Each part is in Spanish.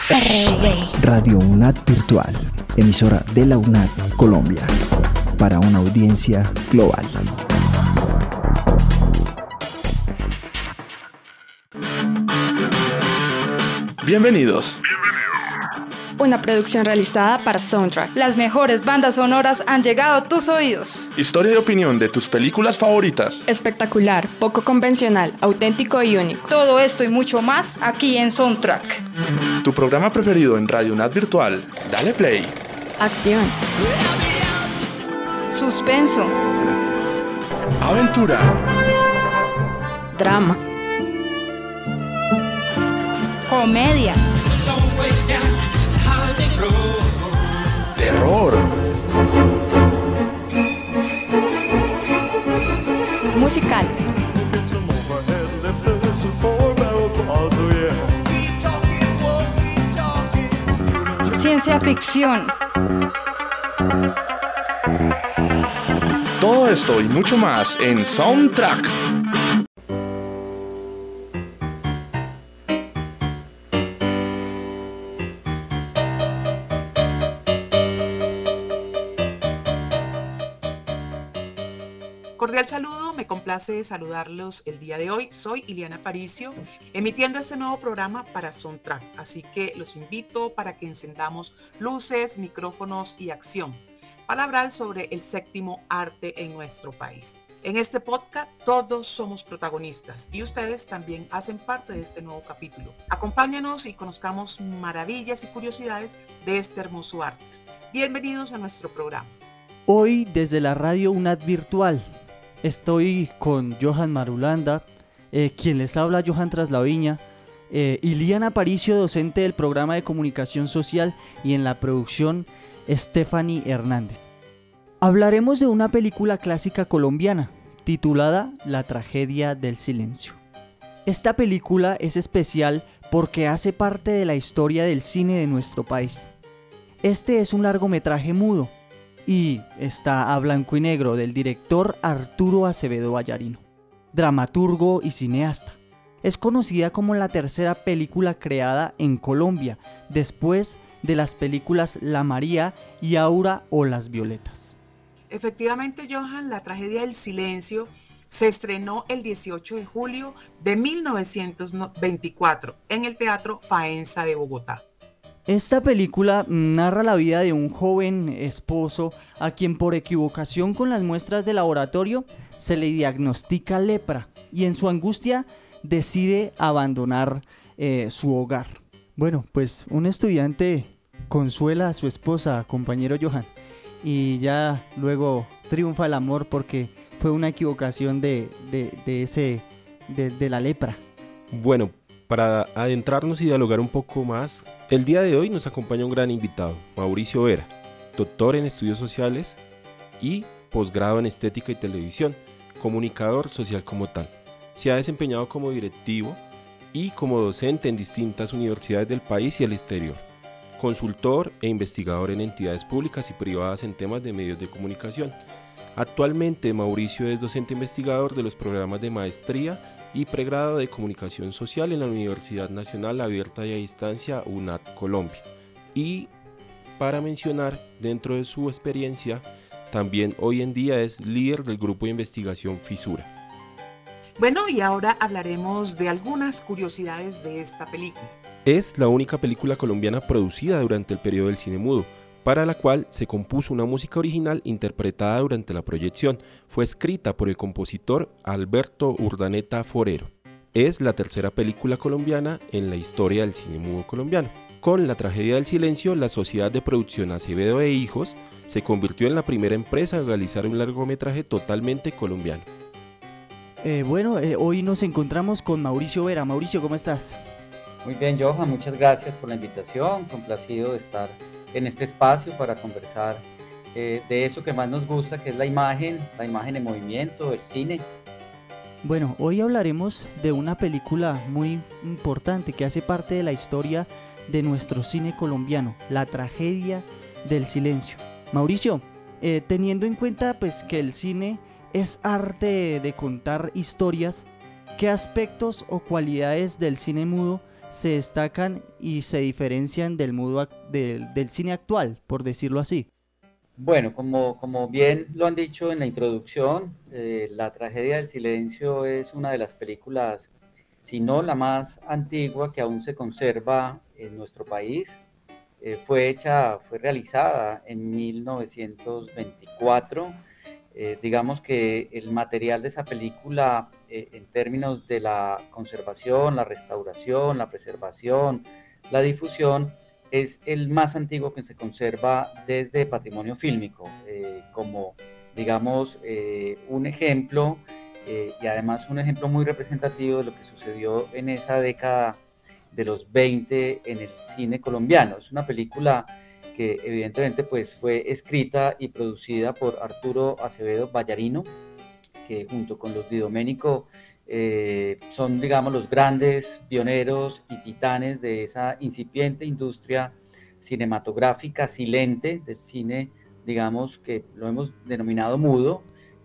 Radio UNAD Virtual, emisora de la UNAD Colombia, para una audiencia global. Bienvenidos. Una producción realizada para Soundtrack. Las mejores bandas sonoras han llegado a tus oídos. Historia y opinión de tus películas favoritas. Espectacular, poco convencional, auténtico y único. Todo esto y mucho más aquí en Soundtrack. Tu programa preferido en Radio UNAD Virtual. Dale play. Acción. Suspenso. Aventura. Drama. Comedia. Terror. Musical. Ciencia ficción. Todo esto y mucho más en Soundtrack. Cordial saludo, me complace saludarlos el día de hoy. Soy Iliana Aparicio, emitiendo este nuevo programa para Soundtrack, así que los invito para que encendamos luces, micrófonos y acción para hablar sobre el séptimo arte en nuestro país. En este podcast todos somos protagonistas y ustedes también hacen parte de este nuevo capítulo. Acompáñanos y conozcamos maravillas y curiosidades de este hermoso arte. Bienvenidos a nuestro programa. Hoy desde la Radio UNAD Virtual estoy con Johan Marulanda, quien les habla Johan Traslaviña, Iliana Aparicio, docente del programa de comunicación social, y en la producción Stephanie Hernández. Hablaremos de una película clásica colombiana titulada La tragedia del silencio. Esta película es especial porque hace parte de la historia del cine de nuestro país. Este es un largometraje mudo y está a blanco y negro, del director Arturo Acevedo Vallarino, dramaturgo y cineasta. Es conocida como la tercera película creada en Colombia, después de las películas La María y Aura o Las Violetas. Efectivamente, Johan, La tragedia del silencio se estrenó el 18 de julio de 1924 en el Teatro Faenza de Bogotá. Esta película narra la vida de un joven esposo a quien por equivocación con las muestras de laboratorio se le diagnostica lepra y en su angustia decide abandonar su hogar. Bueno, pues un estudiante consuela a su esposa, compañero Johan, y ya luego triunfa el amor porque fue una equivocación de la lepra. Bueno, para adentrarnos y dialogar un poco más, el día de hoy nos acompaña un gran invitado, Mauricio Vera, doctor en estudios sociales y posgrado en estética y televisión, comunicador social como tal. Se ha desempeñado como directivo y como docente en distintas universidades del país y el exterior, consultor e investigador en entidades públicas y privadas en temas de medios de comunicación. Actualmente Mauricio es docente investigador de los programas de maestría y pregrado de Comunicación Social en la Universidad Nacional Abierta y a Distancia UNAD Colombia. Y para mencionar, dentro de su experiencia, también hoy en día es líder del grupo de investigación Fisura. Bueno, y ahora hablaremos de algunas curiosidades de esta película. Es la única película colombiana producida durante el periodo del cine mudo, para la cual se compuso una música original interpretada durante la proyección. Fue escrita por el compositor Alberto Urdaneta Forero. Es la tercera película colombiana en la historia del cine mudo colombiano. Con La tragedia del silencio, la sociedad de producción Acevedo e Hijos se convirtió en la primera empresa en realizar un largometraje totalmente colombiano. Hoy nos encontramos con Mauricio Vera. Mauricio, ¿cómo estás? Muy bien, Johan, muchas gracias por la invitación. Complacido de estar en este espacio para conversar de eso que más nos gusta, que es la imagen en movimiento, el cine. Bueno, hoy hablaremos de una película muy importante que hace parte de la historia de nuestro cine colombiano, La tragedia del silencio. Mauricio, teniendo en cuenta pues que el cine es arte de contar historias, ¿qué aspectos o cualidades del cine mudo se destacan y se diferencian del del cine actual, por decirlo así? Bueno, como bien lo han dicho en la introducción, La tragedia del silencio es una de las películas, si no la más antigua, que aún se conserva en nuestro país. Fue realizada en 1924. Digamos que el material de esa película, en términos de la conservación, la restauración, la preservación, la difusión, es el más antiguo que se conserva desde patrimonio fílmico, como, digamos, un ejemplo, y además un ejemplo muy representativo de lo que sucedió en esa década de los 20 en el cine colombiano. Es una película que evidentemente pues, fue escrita y producida por Arturo Acevedo Ballarino, que junto con los Di Domenico son, digamos, los grandes pioneros y titanes de esa incipiente industria cinematográfica silente del cine, digamos, que lo hemos denominado mudo,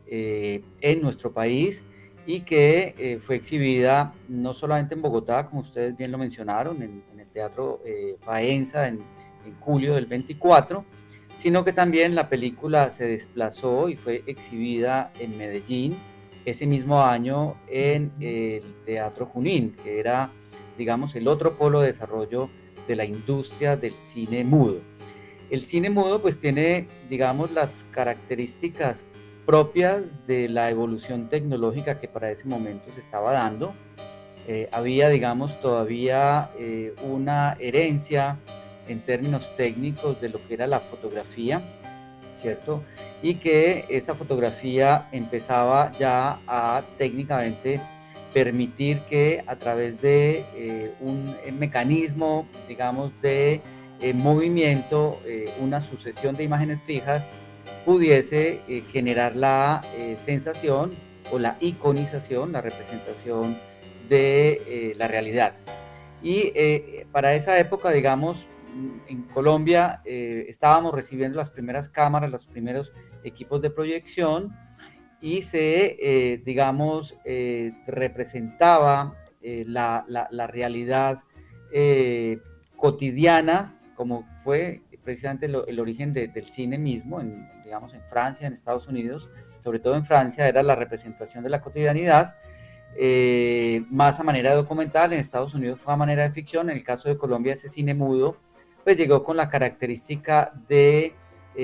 en nuestro país, y que fue exhibida no solamente en Bogotá, como ustedes bien lo mencionaron, en el Teatro Faenza en julio del 24, sino que también la película se desplazó y fue exhibida en Medellín ese mismo año en el Teatro Junín, que era, digamos, el otro polo de desarrollo de la industria del cine mudo. El cine mudo pues tiene, digamos, las características propias de la evolución tecnológica que para ese momento se estaba dando. Había, digamos, todavía una herencia en términos técnicos de lo que era la fotografía, ¿cierto? Y que esa fotografía empezaba ya a técnicamente permitir que a través de un mecanismo, digamos, de movimiento, una sucesión de imágenes fijas, pudiese generar la sensación o la iconización, la representación de la realidad. Y para esa época, digamos, en Colombia estábamos recibiendo las primeras cámaras, los primeros equipos de proyección, y se, digamos, representaba la realidad cotidiana, como fue precisamente el origen del cine mismo, digamos, en Francia, en Estados Unidos, sobre todo en Francia, era la representación de la cotidianidad, más a manera documental. En Estados Unidos fue a manera de ficción. En el caso de Colombia, ese cine mudo pues llegó con la característica de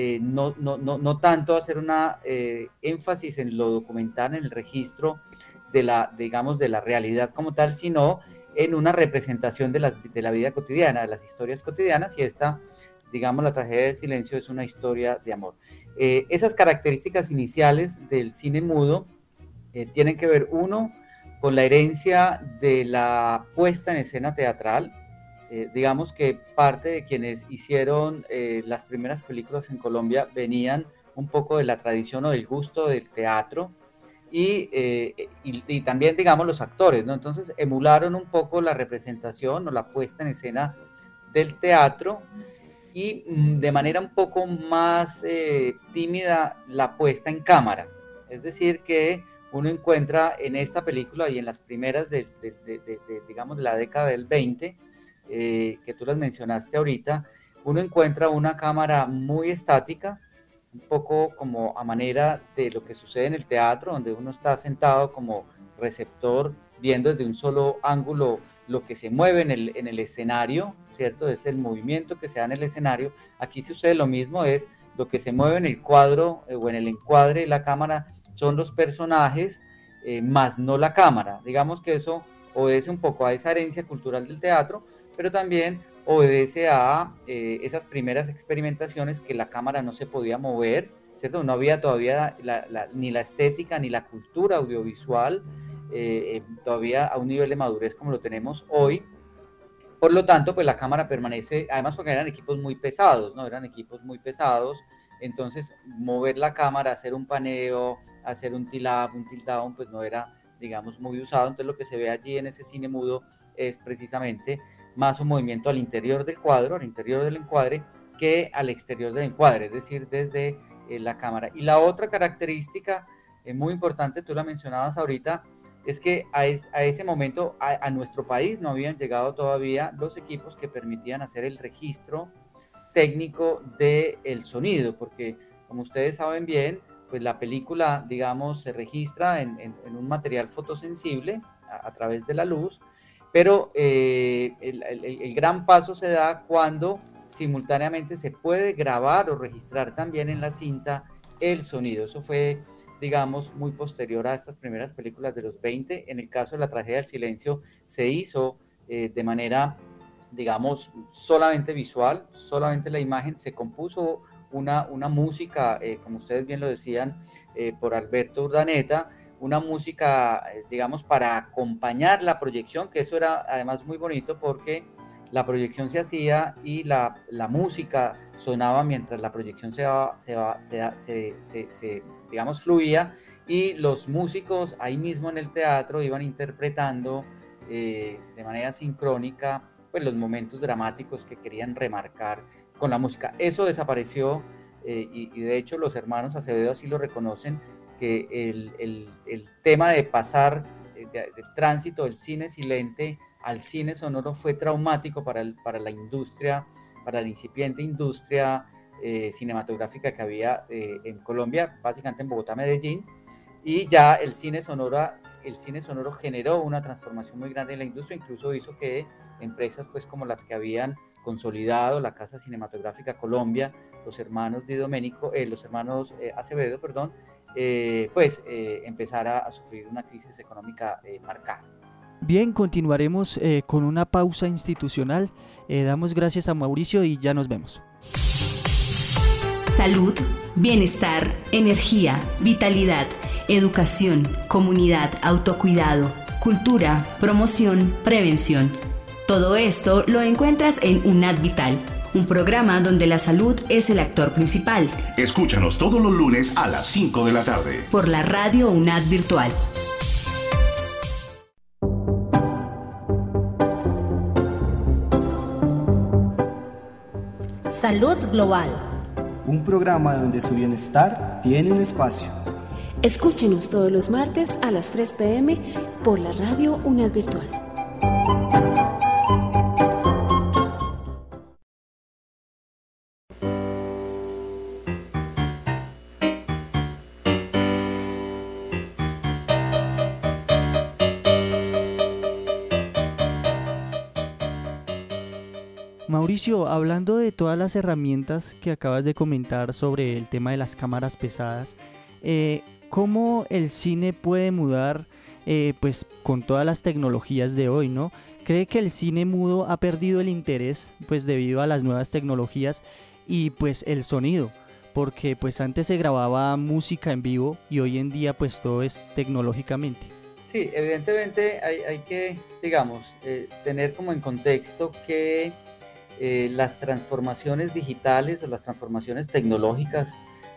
no tanto hacer una énfasis en lo documental, en el registro de la realidad como tal, sino en una representación de la vida cotidiana, de las historias cotidianas, y esta, digamos, La tragedia del silencio es una historia de amor. Esas características iniciales del cine mudo tienen que ver, uno, con la herencia de la puesta en escena teatral. Digamos que parte de quienes hicieron las primeras películas en Colombia venían un poco de la tradición o del gusto del teatro, y también, digamos, los actores, ¿no? Entonces emularon un poco la representación o la puesta en escena del teatro, y de manera un poco más tímida la puesta en cámara. Es decir, que uno encuentra en esta película y en las primeras digamos, de la década del 20, que tú las mencionaste ahorita, uno encuentra una cámara muy estática, un poco como a manera de lo que sucede en el teatro, donde uno está sentado como receptor, viendo desde un solo ángulo lo que se mueve en el escenario, ¿cierto? Es el movimiento que se da en el escenario. Aquí sucede lo mismo, es lo que se mueve en el cuadro o en el encuadre de la cámara son los personajes, más no la cámara. Digamos que eso obedece un poco a esa herencia cultural del teatro, pero también obedece a esas primeras experimentaciones que la cámara no se podía mover, ¿cierto? No había todavía ni la estética ni la cultura audiovisual todavía a un nivel de madurez como lo tenemos hoy. Por lo tanto, pues la cámara permanece, además porque eran equipos muy pesados, ¿no? Eran equipos muy pesados, entonces mover la cámara, hacer un paneo, hacer un tilt-up, un tilt-down, pues no era, digamos, muy usado. Entonces lo que se ve allí en ese cine mudo es precisamente más un movimiento al interior del cuadro, al interior del encuadre, que al exterior del encuadre, es decir, desde la cámara. Y la otra característica muy importante, tú la mencionabas ahorita, es que a ese momento a nuestro país no habían llegado todavía los equipos que permitían hacer el registro técnico del sonido, porque como ustedes saben bien, pues la película, digamos, se registra en un material fotosensible a través de la luz, pero el gran paso se da cuando simultáneamente se puede grabar o registrar también en la cinta el sonido. Eso fue, digamos, muy posterior a estas primeras películas de los 20. En el caso de La tragedia del silencio se hizo de manera, digamos, solamente visual, solamente la imagen. Se compuso una música, como ustedes bien lo decían, por Alberto Urdaneta, una música, digamos, para acompañar la proyección, que eso era además muy bonito porque la proyección se hacía y la música sonaba mientras la proyección digamos, fluía, y los músicos ahí mismo en el teatro iban interpretando de manera sincrónica pues los momentos dramáticos que querían remarcar con la música. Eso desapareció y de hecho los hermanos Acevedo así lo reconocen, que el tema de pasar de tránsito del cine silente al cine sonoro fue traumático para la industria, para la incipiente industria cinematográfica que había en Colombia, básicamente en Bogotá, Medellín, y ya el cine sonoro generó una transformación muy grande en la industria, incluso hizo que empresas pues como las que habían consolidado la Casa Cinematográfica Colombia, los hermanos Acevedo, empezara a sufrir una crisis económica marcada. Bien, continuaremos con una pausa institucional. Damos gracias a Mauricio y ya nos vemos. Salud, bienestar, energía, vitalidad, educación, comunidad, autocuidado, cultura, promoción, prevención. Todo esto lo encuentras en UNAD Vital, un programa donde la salud es el actor principal. Escúchanos todos los lunes a las 5 de la tarde. Por la radio UNAD Virtual. Salud Global. Un programa donde su bienestar tiene un espacio. Escúchenos todos los martes a las 3 p.m. por la radio UNAD Virtual. Mauricio, hablando de todas las herramientas que acabas de comentar sobre el tema de las cámaras pesadas, ¿cómo el cine puede mudar pues con todas las tecnologías de hoy, ¿no? ¿Cree que el cine mudo ha perdido el interés pues debido a las nuevas tecnologías y pues el sonido? Porque pues antes se grababa música en vivo y hoy en día pues todo es tecnológicamente. Sí, evidentemente hay que, digamos, tener como en contexto que las transformaciones digitales o las transformaciones tecnológicas,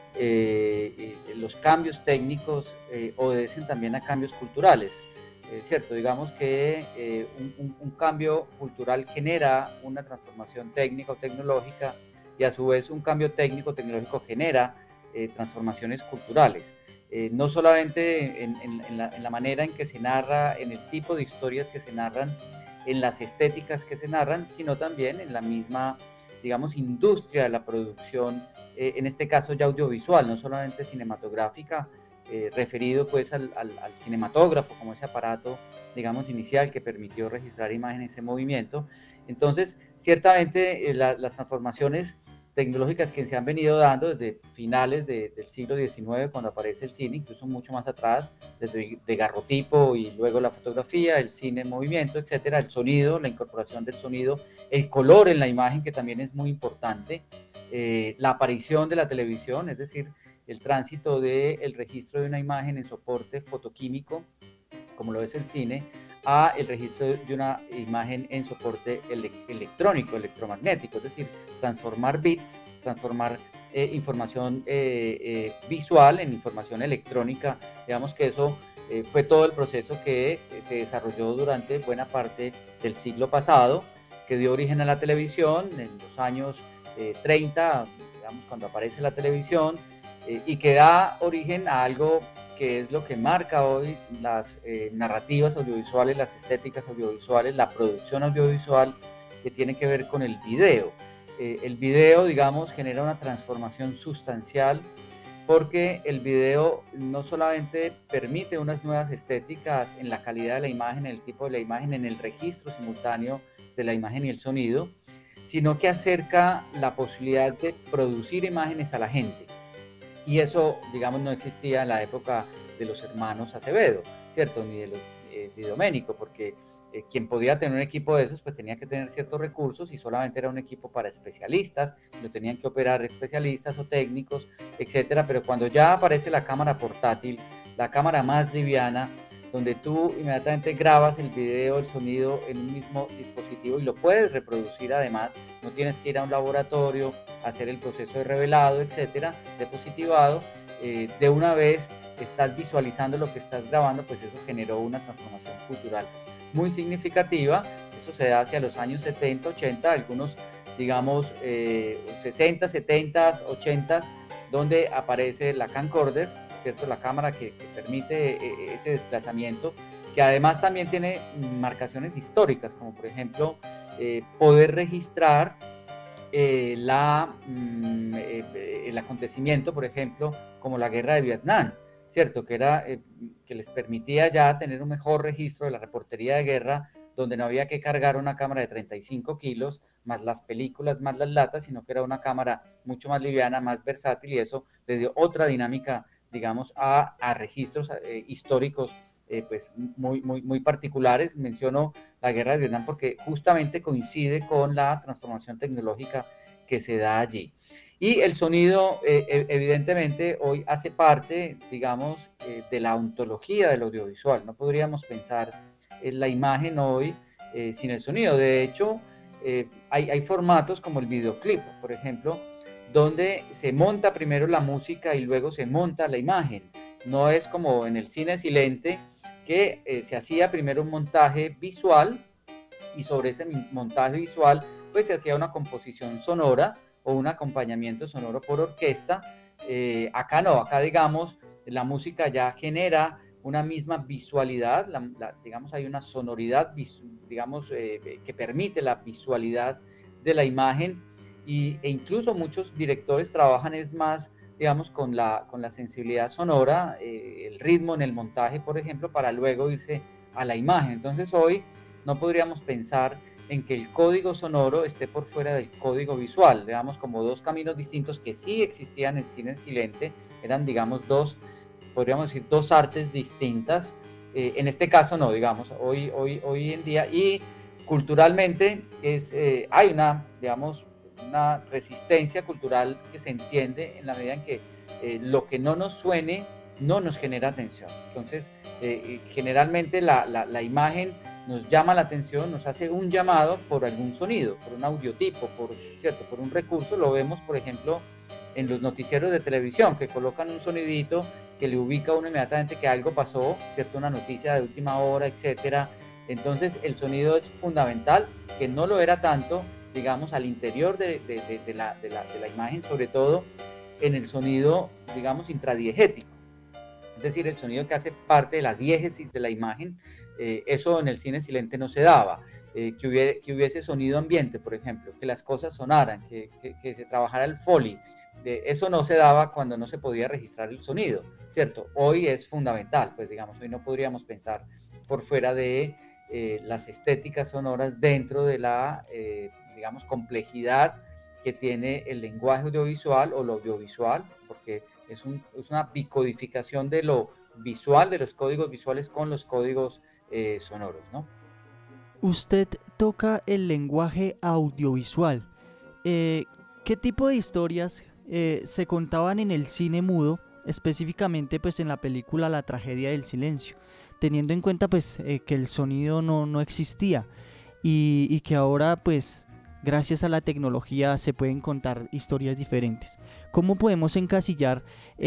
los cambios técnicos obedecen también a cambios culturales, ¿cierto? Digamos que un cambio cultural genera una transformación técnica o tecnológica y a su vez un cambio técnico o tecnológico genera transformaciones culturales. No solamente en la manera en que se narra, en el tipo de historias que se narran, en las estéticas que se narran, sino también en la misma, digamos, industria de la producción, en este caso ya audiovisual, no solamente cinematográfica, referido pues al cinematógrafo como ese aparato, digamos, inicial que permitió registrar imágenes en movimiento. Entonces, ciertamente las transformaciones tecnológicas que se han venido dando desde finales del siglo XIX, cuando aparece el cine, incluso mucho más atrás, desde daguerrotipo y luego la fotografía, el cine en movimiento, etcétera, el sonido, la incorporación del sonido, el color en la imagen, que también es muy importante, la aparición de la televisión, es decir, el tránsito del registro de una imagen en soporte fotoquímico, como lo es el cine, a el registro de una imagen en soporte electrónico, electromagnético, es decir, transformar bits, transformar información visual en información electrónica. Digamos que eso fue todo el proceso que se desarrolló durante buena parte del siglo pasado, que dio origen a la televisión en los años 30, digamos, cuando aparece la televisión, y que da origen a algo que es lo que marca hoy las narrativas audiovisuales, las estéticas audiovisuales, la producción audiovisual, que tiene que ver con el video. El video, digamos, genera una transformación sustancial, porque el video no solamente permite unas nuevas estéticas en la calidad de la imagen, en el tipo de la imagen, en el registro simultáneo de la imagen y el sonido, sino que acerca la posibilidad de producir imágenes a la gente. Y eso, digamos, no existía en la época de los hermanos Acevedo, ¿cierto? Ni de Doménico, porque quien podía tener un equipo de esos, pues tenía que tener ciertos recursos, y solamente era un equipo para especialistas, lo tenían que operar especialistas o técnicos, etcétera. Pero cuando ya aparece la cámara portátil, la cámara más liviana, donde tú inmediatamente grabas el video, el sonido en un mismo dispositivo y lo puedes reproducir, además, no tienes que ir a un laboratorio a hacer el proceso de revelado, etcétera, de positivado, de una vez estás visualizando lo que estás grabando, pues eso generó una transformación cultural muy significativa. Eso se da hacia los años 70, 80, algunos, digamos, 60, 70, 80, donde aparece la camcorder, ¿cierto? La cámara que permite ese desplazamiento, que además también tiene marcaciones históricas, como por ejemplo poder registrar el acontecimiento, por ejemplo, como la guerra de Vietnam, ¿cierto? Que les permitía ya tener un mejor registro de la reportería de guerra, donde no había que cargar una cámara de 35 kilos, más las películas, más las latas, sino que era una cámara mucho más liviana, más versátil, y eso le dio otra dinámica, digamos, a registros históricos pues muy particulares. Menciono la guerra de Vietnam porque justamente coincide con la transformación tecnológica que se da allí. Y el sonido, evidentemente, hoy hace parte, digamos, de la ontología del audiovisual. No podríamos pensar en la imagen hoy sin el sonido. De hecho, hay formatos como el videoclip, por ejemplo, donde se monta primero la música y luego se monta la imagen. No es como en el cine silente, que se hacía primero un montaje visual, y sobre ese montaje visual pues se hacía una composición sonora o un acompañamiento sonoro por orquesta. Acá no, acá digamos la música ya genera una misma visualidad, digamos hay una sonoridad, digamos, que permite la visualidad de la imagen, e incluso muchos directores trabajan es más, digamos, con la sensibilidad sonora, el ritmo en el montaje, por ejemplo, para luego irse a la imagen. Entonces hoy no podríamos pensar en que el código sonoro esté por fuera del código visual, digamos, como dos caminos distintos que sí existían en el cine silente, eran, digamos, podríamos decir, dos artes distintas. En este caso no, digamos, hoy en día, y culturalmente hay una, digamos, una resistencia cultural que se entiende en la medida en que lo que no nos suene no nos genera atención. Entonces, generalmente la imagen nos llama la atención, nos hace un llamado por algún sonido, por un audiotipo, ¿cierto? Por un recurso. Lo vemos, por ejemplo, en los noticieros de televisión, que colocan un sonidito que le ubica a uno inmediatamente que algo pasó, ¿cierto? Una noticia de última hora, etcétera. Entonces, el sonido es fundamental, que no lo era tanto, digamos, al interior de la imagen, sobre todo en el sonido, digamos, intradiegético. Es decir, el sonido que hace parte de la diégesis de la imagen. Eso en el cine silente no se daba. Que hubiese sonido ambiente, por ejemplo, que las cosas sonaran, que se trabajara el Foley. Eso no se daba cuando no se podía registrar el sonido, ¿cierto? Hoy es fundamental, pues digamos, hoy no podríamos pensar por fuera de las estéticas sonoras dentro de la, digamos, complejidad que tiene el lenguaje audiovisual o lo audiovisual, porque es una bicodificación de lo visual, de los códigos visuales con los códigos sonoros, ¿no? Usted toca el lenguaje audiovisual. ¿Qué tipo de historias se contaban en el cine mudo, específicamente pues en la película La tragedia del silencio, teniendo en cuenta pues que el sonido no existía y que ahora pues gracias a la tecnología se pueden contar historias diferentes? ¿Cómo podemos encasillar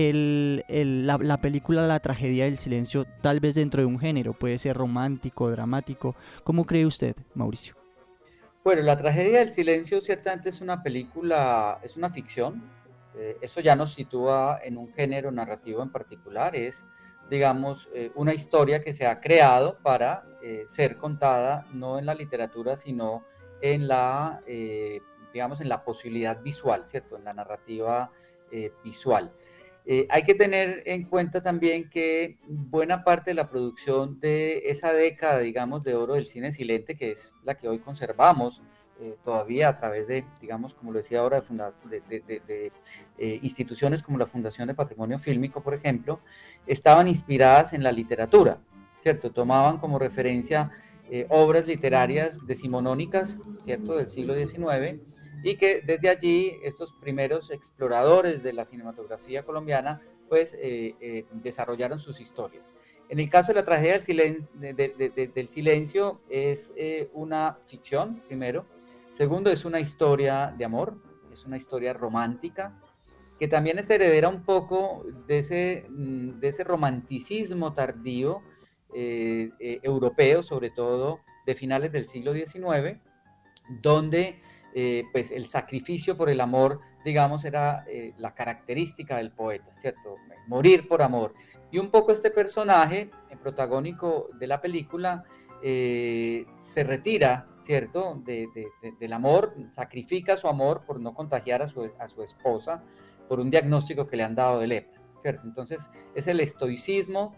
la película La tragedia del silencio tal vez dentro de un género? Puede ser romántico, dramático. ¿Cómo cree usted, Mauricio? Bueno, La tragedia del silencio ciertamente es una película, es una ficción. Eso ya nos sitúa en un género narrativo en particular. Es digamos, una historia que se ha creado para ser contada no en la literatura, sino en la, digamos, en la posibilidad visual, ¿cierto? En la narrativa visual. Hay que tener en cuenta también que buena parte de la producción de esa década, digamos, de oro del cine silente, que es la que hoy conservamos todavía a través de, digamos, como lo decía ahora, de instituciones como la Fundación de Patrimonio Fílmico, por ejemplo, estaban inspiradas en la literatura, ¿cierto? Tomaban como referencia obras literarias decimonónicas, ¿cierto?, del siglo XIX, y que desde allí estos primeros exploradores de la cinematografía colombiana pues desarrollaron sus historias. En el caso de la tragedia del silencio es una ficción, primero. Segundo, es una historia de amor, es una historia romántica, que también es heredera un poco de ese romanticismo tardío europeo, sobre todo de finales del siglo XIX, donde pues el sacrificio por el amor, digamos, era la característica del poeta, ¿cierto? Morir por amor. Y un poco este personaje, el protagónico de la película, se retira, ¿cierto?, del amor, sacrifica su amor por no contagiar a su esposa por un diagnóstico que le han dado de lepra, ¿cierto? Entonces, es el estoicismo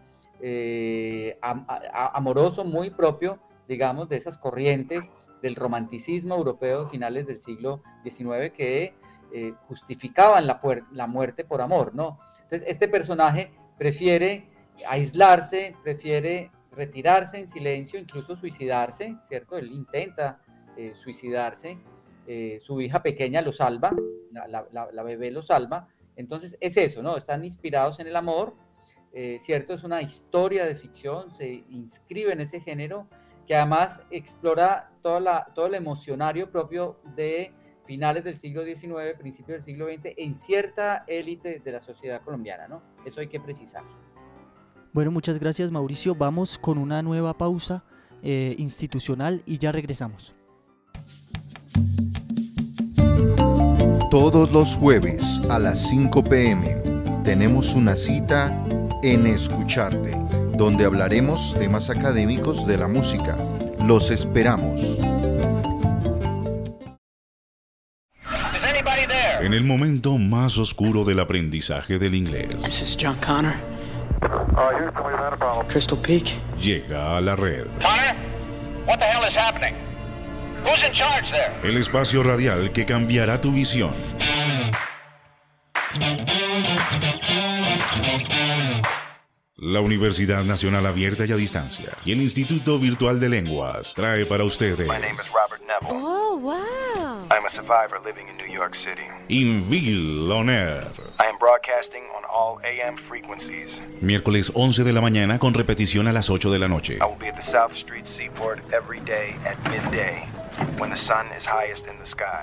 amoroso muy propio, digamos, de esas corrientes del romanticismo europeo de finales del siglo XIX que justificaban la muerte por amor, ¿no? Entonces, este personaje prefiere aislarse, prefiere retirarse en silencio, incluso suicidarse, ¿cierto? Él intenta suicidarse, su hija pequeña lo salva, la bebé lo salva. Entonces, es eso, ¿no? Están inspirados en el amor, ¿cierto? Es una historia de ficción, se inscribe en ese género, que además explora todo el emocionario propio de finales del siglo XIX, principios del siglo XX, en cierta élite de la sociedad colombiana, ¿no? Eso hay que precisar. Bueno, muchas gracias, Mauricio. Vamos con una nueva pausa institucional y ya regresamos. Todos los jueves a las 5 p.m. tenemos una cita en Escucharte, donde hablaremos temas académicos de la música. Los esperamos. En el momento más oscuro del aprendizaje del inglés. This is John Connor. Crystal Peak. Llega a la red. Connor, what the hell is happening? Who's in charge there? El espacio radial que cambiará tu visión. La Universidad Nacional Abierta y a Distancia y el Instituto Virtual de Lenguas trae para ustedes. My name is Robert Neville. Oh, wow. I'm a survivor living in New York City. Inville On Air. I am broadcasting on all AM frequencies. Miércoles 11 de la mañana con repetición a las 8 de la noche. I will be at the South Street Seaport every day at midday, when the sun is highest in the sky.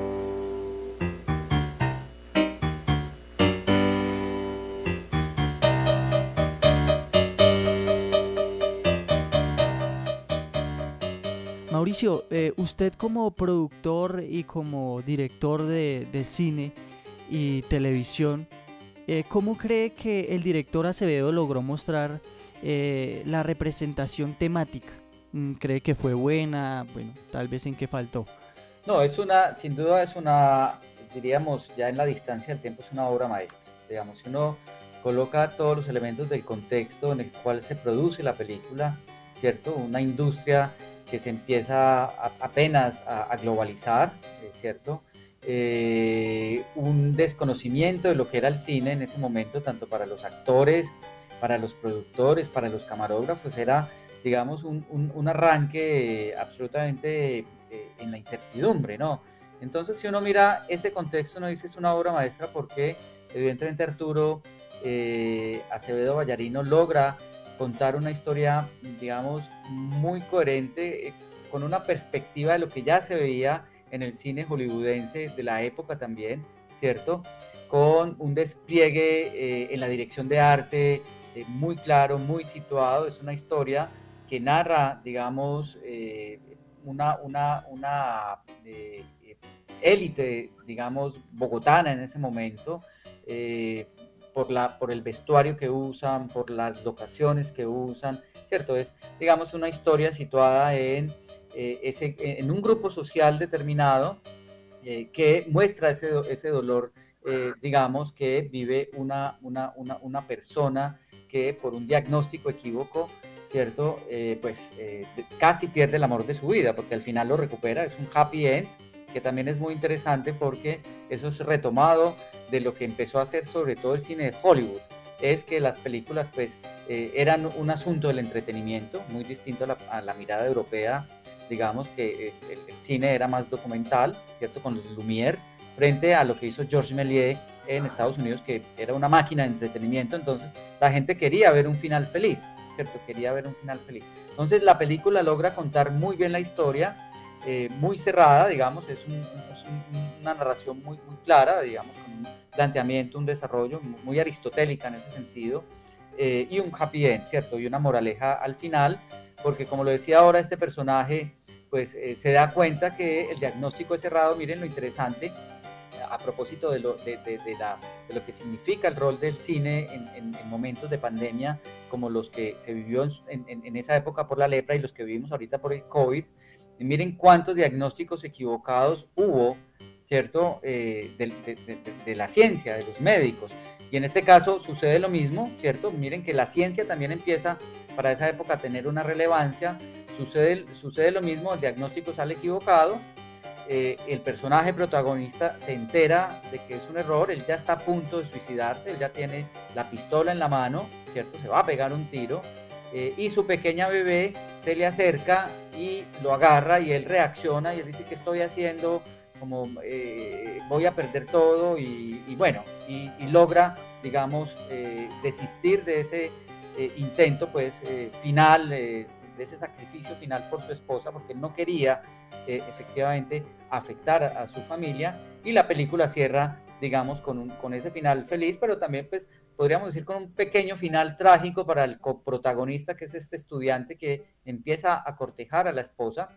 Mauricio, usted como productor y como director de cine y televisión, ¿cómo cree que el director Acevedo logró mostrar la representación temática? ¿Cree que fue buena? Bueno, tal vez en qué faltó. No, sin duda es una, diríamos, ya en la distancia del tiempo es una obra maestra. Digamos, si uno coloca todos los elementos del contexto en el cual se produce la película, ¿cierto? Una industria que se empieza apenas a globalizar, ¿cierto? Un desconocimiento de lo que era el cine en ese momento, tanto para los actores, para los productores, para los camarógrafos, era, digamos, un arranque absolutamente en la incertidumbre, ¿no? Entonces, si uno mira ese contexto, uno dice es una obra maestra porque, evidentemente, Arturo Acevedo Vallarino logra contar una historia, digamos, muy coherente, con una perspectiva de lo que ya se veía en el cine hollywoodense de la época también, ¿cierto? Con un despliegue en la dirección de arte muy claro, muy situado. Es una historia que narra, digamos, una élite, digamos, bogotana en ese momento, por el vestuario que usan, por las locaciones que usan, ¿cierto? Es, digamos, una historia situada en un grupo social determinado que muestra ese dolor, digamos, que vive una persona que por un diagnóstico equívoco, ¿cierto? Casi pierde el amor de su vida, porque al final lo recupera, es un happy end, que también es muy interesante porque eso es retomado de lo que empezó a hacer sobre todo el cine de Hollywood, es que las películas pues eran un asunto del entretenimiento, muy distinto a la mirada europea, digamos que el cine era más documental, ¿cierto? Con los Lumière, frente a lo que hizo Georges Méliès en Estados Unidos, que era una máquina de entretenimiento. Entonces la gente quería ver un final feliz, ¿cierto? Quería ver un final feliz. Entonces la película logra contar muy bien la historia, muy cerrada, digamos, es una narración muy, muy clara, digamos, con un planteamiento, un desarrollo muy aristotélica en ese sentido, y un happy end, ¿cierto? Y una moraleja al final, porque como lo decía ahora este personaje, pues se da cuenta que el diagnóstico es errado. Miren lo interesante, a propósito de lo que significa el rol del cine en momentos de pandemia, como los que se vivió en esa época por la lepra y los que vivimos ahorita por el COVID. Y miren cuántos diagnósticos equivocados hubo, ¿cierto? De la ciencia, de los médicos. Y en este caso sucede lo mismo, ¿cierto? Miren que la ciencia también empieza para esa época a tener una relevancia. Sucede lo mismo, el diagnóstico sale equivocado. El personaje protagonista se entera de que es un error, él ya está a punto de suicidarse, él ya tiene la pistola en la mano, ¿cierto? Se va a pegar un tiro. Y su pequeña bebé se le acerca y lo agarra y él reacciona y él dice: ¿qué estoy haciendo? Como voy a perder todo, y logra, digamos, desistir de ese intento pues final, de ese sacrificio final por su esposa, porque él no quería efectivamente afectar a su familia. Y la película cierra, digamos, con ese final feliz, pero también pues podríamos decir con un pequeño final trágico para el coprotagonista, que es este estudiante que empieza a cortejar a la esposa,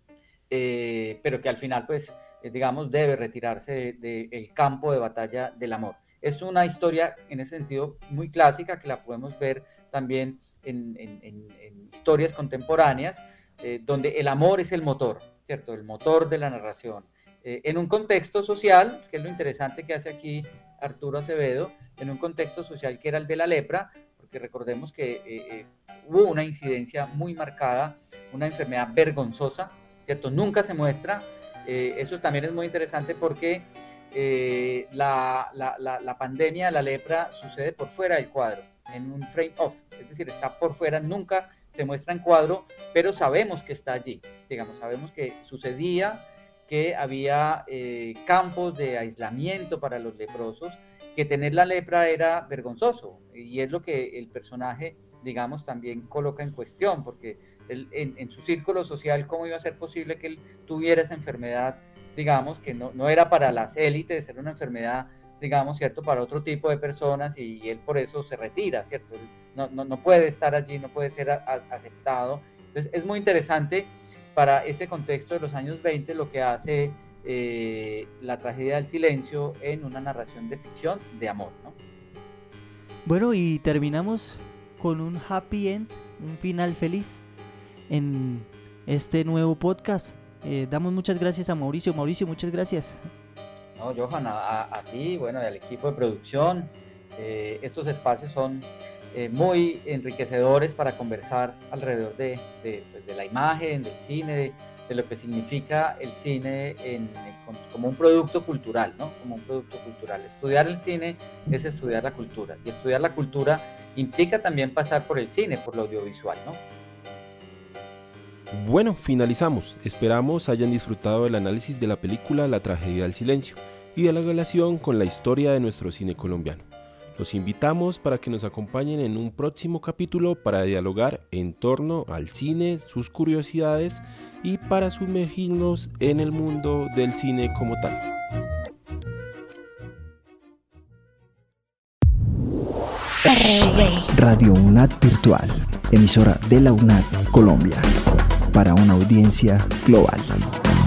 pero que al final pues digamos debe retirarse del campo de batalla del amor. Es una historia en ese sentido muy clásica, que la podemos ver también en historias contemporáneas, donde el amor es el motor, ¿cierto? El motor de la narración. En un contexto social, que es lo interesante que hace aquí Arturo Acevedo, en un contexto social que era el de la lepra, porque recordemos que hubo una incidencia muy marcada, una enfermedad vergonzosa, ¿cierto? Nunca se muestra. Eso también es muy interesante porque la pandemia de la lepra sucede por fuera del cuadro, en un frame off, es decir, está por fuera, nunca se muestra en cuadro, pero sabemos que está allí, digamos, sabemos que sucedía, que había campos de aislamiento para los leprosos, que tener la lepra era vergonzoso, y es lo que el personaje, digamos, también coloca en cuestión, porque él, en su círculo social, ¿cómo iba a ser posible que él tuviera esa enfermedad? Digamos que no era para las élites, era una enfermedad, digamos, ¿cierto?, para otro tipo de personas, y él por eso se retira, ¿cierto? Él no puede estar allí, no puede ser aceptado. Entonces es muy interesante para ese contexto de los años 20 lo que hace La tragedia del silencio en una narración de ficción de amor, ¿no? Bueno, y terminamos con un happy end, un final feliz en este nuevo podcast. Damos muchas gracias a Mauricio. Mauricio, muchas gracias. No, Johan, a ti, bueno, y al equipo de producción. Estos espacios son muy enriquecedores para conversar alrededor de la imagen, del cine, de lo que significa el cine como un producto cultural, ¿no? Como un producto cultural. Estudiar el cine es estudiar la cultura, y estudiar la cultura implica también pasar por el cine, por lo audiovisual, ¿no? Bueno, finalizamos. Esperamos hayan disfrutado del análisis de la película La tragedia del silencio y de la relación con la historia de nuestro cine colombiano. Los invitamos para que nos acompañen en un próximo capítulo para dialogar en torno al cine, sus curiosidades y para sumergirnos en el mundo del cine como tal. Radio UNAD Virtual, emisora de la UNAD Colombia, para una audiencia global.